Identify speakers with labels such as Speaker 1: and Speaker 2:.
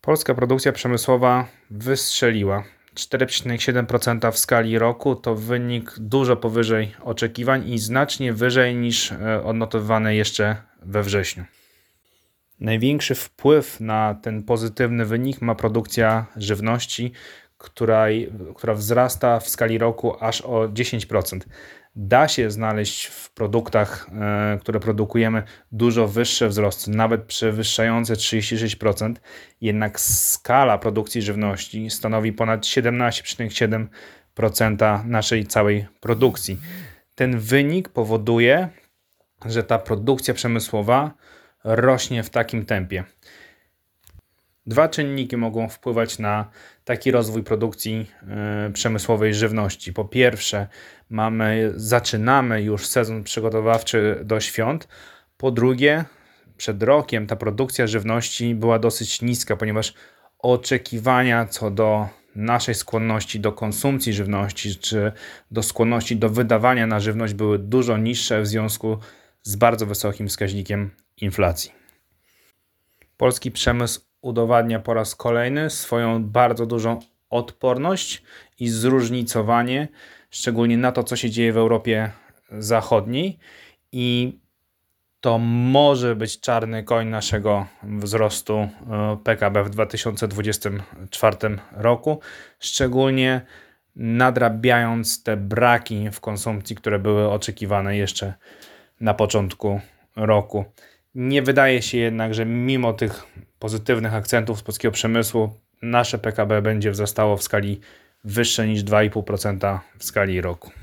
Speaker 1: Polska produkcja przemysłowa wystrzeliła. 4,7% w skali roku to wynik dużo powyżej oczekiwań i znacznie wyżej niż odnotowywane jeszcze we wrześniu. Największy wpływ na ten pozytywny wynik ma produkcja żywności, która wzrasta w skali roku aż o 10%. Da się znaleźć w produktach, które produkujemy, dużo wyższe wzrosty, nawet przewyższające 36%, jednak skala produkcji żywności stanowi ponad 17,7% naszej całej produkcji. Ten wynik powoduje, że ta produkcja przemysłowa rośnie w takim tempie. Dwa czynniki mogą wpływać na taki rozwój produkcji przemysłowej żywności. Po pierwsze, zaczynamy już sezon przygotowawczy do świąt. Po drugie, przed rokiem ta produkcja żywności była dosyć niska, ponieważ oczekiwania co do naszej skłonności do konsumpcji żywności, czy do skłonności do wydawania na żywność były dużo niższe w związku z bardzo wysokim wskaźnikiem inflacji. Polski przemysł udowadnia po raz kolejny swoją bardzo dużą odporność i zróżnicowanie, szczególnie na to, co się dzieje w Europie Zachodniej, i to może być czarny koń naszego wzrostu PKB w 2024 roku, szczególnie nadrabiając te braki w konsumpcji, które były oczekiwane jeszcze na początku roku. Nie wydaje się jednak, że mimo tych pozytywnych akcentów z polskiego przemysłu nasze PKB będzie wzrastało w skali wyższej niż 2,5% w skali roku.